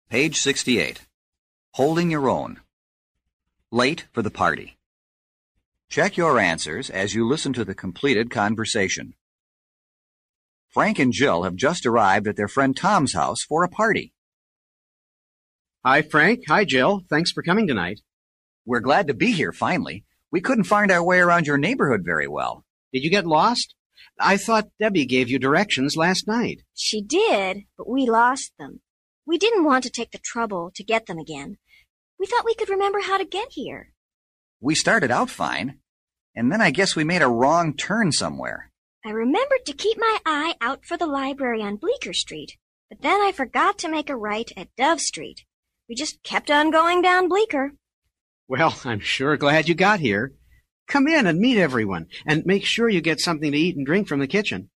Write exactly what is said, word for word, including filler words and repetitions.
Page sixty-eight. Holding your own. Late for the party. Check your answers as you listen to the completed conversation. Frank and Jill have just arrived at their friend Tom's house for a party. Hi, Frank. Hi, Jill. Thanks for coming tonight. We're glad to be here, finally. We couldn't find our way around your neighborhood very well. Did you get lost? I thought Debbie gave you directions last night. She did, but we lost them. We didn't want to take the trouble to get them again. We thought we could remember how to get here. We started out fine, and then I guess we made a wrong turn somewhere. I remembered to keep my eye out for the library on Bleecker Street, but then I forgot to make a right at Dove Street. We just kept on going down Bleecker. Well, I'm sure glad you got here. Come in and meet everyone, and make sure you get something to eat and drink from the kitchen.